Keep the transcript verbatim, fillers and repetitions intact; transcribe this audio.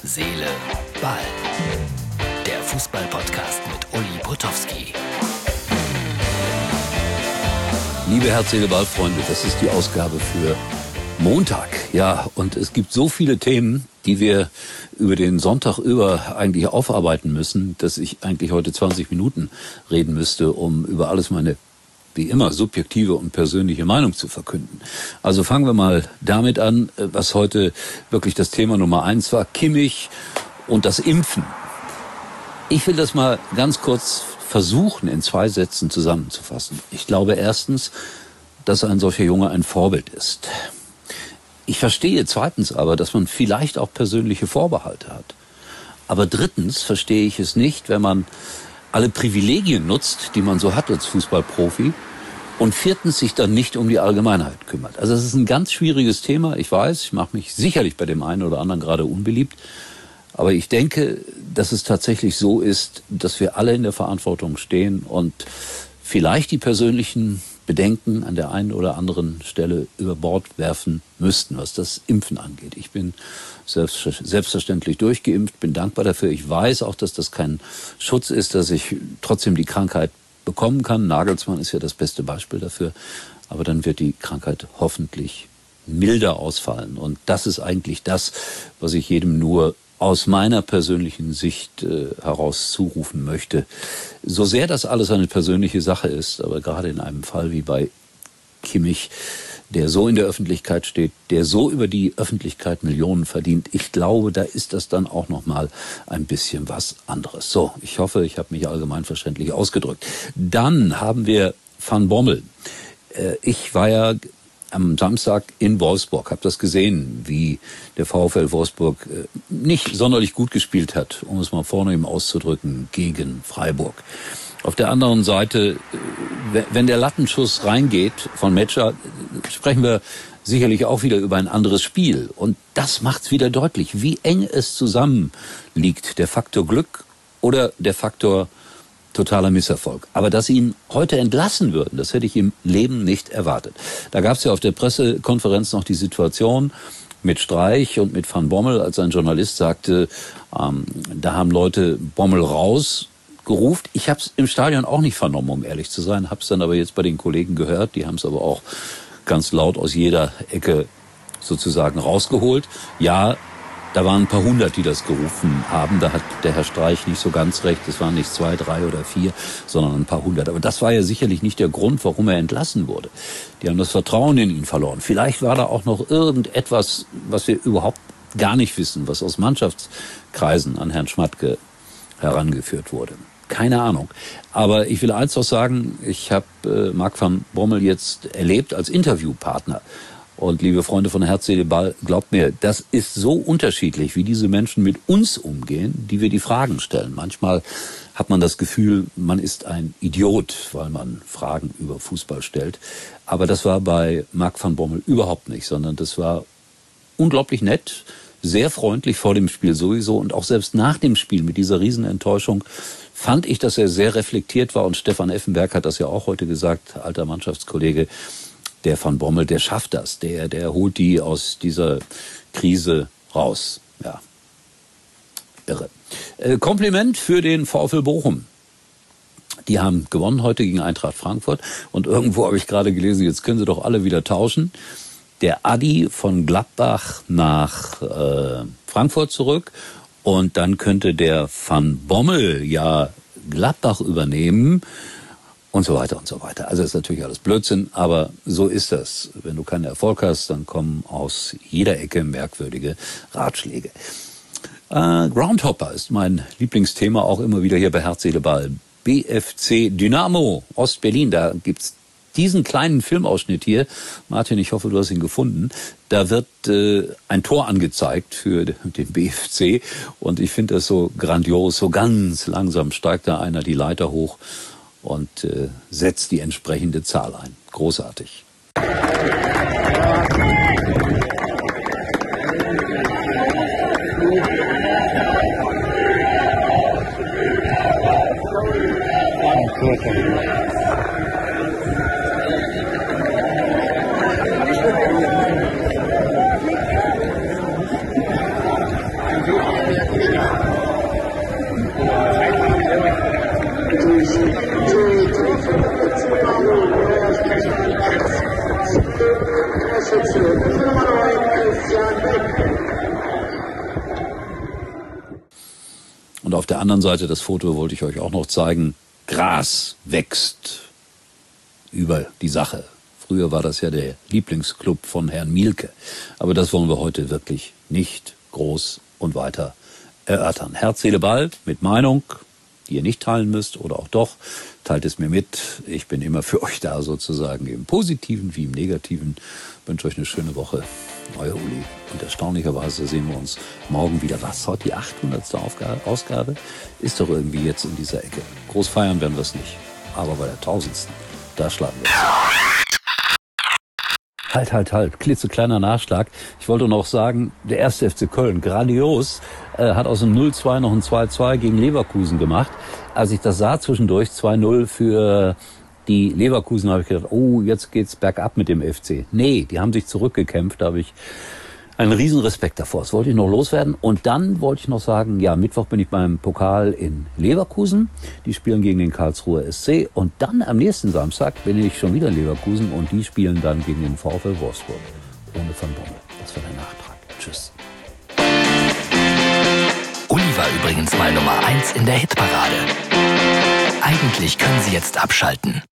Seele, Ball. Der Fußball-Podcast mit Uli Potowski. Liebe Herz, Seele, Ball-Freunde, das ist die Ausgabe für Montag. Ja, und es gibt so viele Themen, die wir über den Sonntag über eigentlich aufarbeiten müssen, dass ich eigentlich heute zwanzig Minuten reden müsste, um über alles meine, wie immer, subjektive und persönliche Meinung zu verkünden. Also fangen wir mal damit an, was heute wirklich das Thema Nummer eins war, Kimmich und das Impfen. Ich will das mal ganz kurz versuchen, in zwei Sätzen zusammenzufassen. Ich glaube erstens, dass ein solcher Junge ein Vorbild ist. Ich verstehe zweitens aber, dass man vielleicht auch persönliche Vorbehalte hat. Aber drittens verstehe ich es nicht, wenn man alle Privilegien nutzt, die man so hat als Fußballprofi, und viertens sich dann nicht um die Allgemeinheit kümmert. Also es ist ein ganz schwieriges Thema, ich weiß, ich mache mich sicherlich bei dem einen oder anderen gerade unbeliebt, aber ich denke, dass es tatsächlich so ist, dass wir alle in der Verantwortung stehen und vielleicht die persönlichen Bedenken an der einen oder anderen Stelle über Bord werfen müssten, was das Impfen angeht. Ich bin selbstverständlich durchgeimpft, bin dankbar dafür. Ich weiß auch, dass das kein Schutz ist, dass ich trotzdem die Krankheit bekommen kann. Nagelsmann ist ja das beste Beispiel dafür. Aber dann wird die Krankheit hoffentlich milder ausfallen. Und das ist eigentlich das, was ich jedem nur aus meiner persönlichen Sicht äh, heraus zurufen möchte. So sehr das alles eine persönliche Sache ist, aber gerade in einem Fall wie bei Kimmich, der so in der Öffentlichkeit steht, der so über die Öffentlichkeit Millionen verdient, ich glaube, da ist das dann auch noch mal ein bisschen was anderes. So, ich hoffe, ich habe mich allgemein verständlich ausgedrückt. Dann haben wir Van Bommel. Äh, ich war ja am Samstag in Wolfsburg, habe das gesehen, wie der VfL Wolfsburg nicht sonderlich gut gespielt hat, um es mal vornehm auszudrücken, gegen Freiburg. Auf der anderen Seite, wenn der Lattenschuss reingeht von Metscher, sprechen wir sicherlich auch wieder über ein anderes Spiel. Und das macht's wieder deutlich, wie eng es zusammen liegt, der Faktor Glück oder der Faktor totaler Misserfolg. Aber dass sie ihn heute entlassen würden, das hätte ich im Leben nicht erwartet. Da gab es ja auf der Pressekonferenz noch die Situation mit Streich und mit Van Bommel, als ein Journalist sagte, ähm, da haben Leute Bommel rausgerufen. Ich habe es im Stadion auch nicht vernommen, um ehrlich zu sein, habe es dann aber jetzt bei den Kollegen gehört. Die haben es aber auch ganz laut aus jeder Ecke sozusagen rausgeholt. Ja, da waren ein paar hundert, die das gerufen haben. Da hat der Herr Streich nicht so ganz recht. Es waren nicht zwei, drei oder vier, sondern ein paar hundert. Aber das war ja sicherlich nicht der Grund, warum er entlassen wurde. Die haben das Vertrauen in ihn verloren. Vielleicht war da auch noch irgendetwas, was wir überhaupt gar nicht wissen, was aus Mannschaftskreisen an Herrn Schmatke herangeführt wurde. Keine Ahnung. Aber ich will eins noch sagen, ich habe äh, Marc van Bommel jetzt erlebt als Interviewpartner. Und liebe Freunde von Herz, Seele, Ball, glaubt mir, das ist so unterschiedlich, wie diese Menschen mit uns umgehen, die wir die Fragen stellen. Manchmal hat man das Gefühl, man ist ein Idiot, weil man Fragen über Fußball stellt. Aber das war bei Marc van Bommel überhaupt nicht, sondern das war unglaublich nett, sehr freundlich vor dem Spiel sowieso und auch selbst nach dem Spiel mit dieser Riesenenttäuschung fand ich, dass er sehr reflektiert war. Und Stefan Effenberg hat das ja auch heute gesagt, alter Mannschaftskollege. Der Van Bommel, der schafft das, der, der holt die aus dieser Krise raus. Ja, irre. Äh, Kompliment für den VfL Bochum. Die haben gewonnen heute gegen Eintracht Frankfurt und irgendwo habe ich gerade gelesen, jetzt können sie doch alle wieder tauschen. Der Adi von Gladbach nach äh, Frankfurt zurück und dann könnte der Van Bommel ja Gladbach übernehmen. Und so weiter und so weiter. Also ist natürlich alles Blödsinn, aber so ist das. Wenn du keinen Erfolg hast, dann kommen aus jeder Ecke merkwürdige Ratschläge. Äh, Groundhopper ist mein Lieblingsthema, auch immer wieder hier bei Herz, Seele, Ball. B F C Dynamo Ostberlin, da gibt's diesen kleinen Filmausschnitt hier. Martin, ich hoffe, du hast ihn gefunden. Da wird äh, ein Tor angezeigt für den B F C und ich finde das so grandios. So ganz langsam steigt da einer die Leiter hoch und äh, setzt die entsprechende Zahl ein. Großartig. auf der anderen Seite, das Foto wollte ich euch auch noch zeigen, Gras wächst über die Sache. Früher war das ja der Lieblingsclub von Herrn Mielke. Aber das wollen wir heute wirklich nicht groß und weiter erörtern. Herz, Seele, Ball mit Meinung, die ihr nicht teilen müsst oder auch doch. Teilt es mir mit. Ich bin immer für euch da sozusagen, im Positiven wie im Negativen. Ich wünsche euch eine schöne Woche. Euer Uli. Und erstaunlicherweise sehen wir uns morgen wieder. Was? Heute die achthundertste Ausgabe? Ist doch irgendwie jetzt in dieser Ecke. Groß feiern werden wir es nicht. Aber bei der tausendsten, da schlagen wir es. Halt, halt, halt. Klitzekleiner Nachschlag. Ich wollte noch sagen, der erste F C Köln, grandios, äh, hat aus dem null zwei noch ein zwei zwei gegen Leverkusen gemacht. Als ich das sah zwischendurch, zwei null für die Leverkusen, habe ich gedacht, oh, jetzt geht's bergab mit dem F C. Nee, die haben sich zurückgekämpft, da habe ich einen riesen Respekt davor. Das wollte ich noch loswerden. Und dann wollte ich noch sagen, ja, Mittwoch bin ich beim Pokal in Leverkusen. Die spielen gegen den Karlsruher S C. Und dann am nächsten Samstag bin ich schon wieder in Leverkusen und die spielen dann gegen den VfL Wolfsburg. Ohne Van Bommel. Das war der Nachtrag. Tschüss. Uli war übrigens mal Nummer eins in der Hitparade. Eigentlich können Sie jetzt abschalten.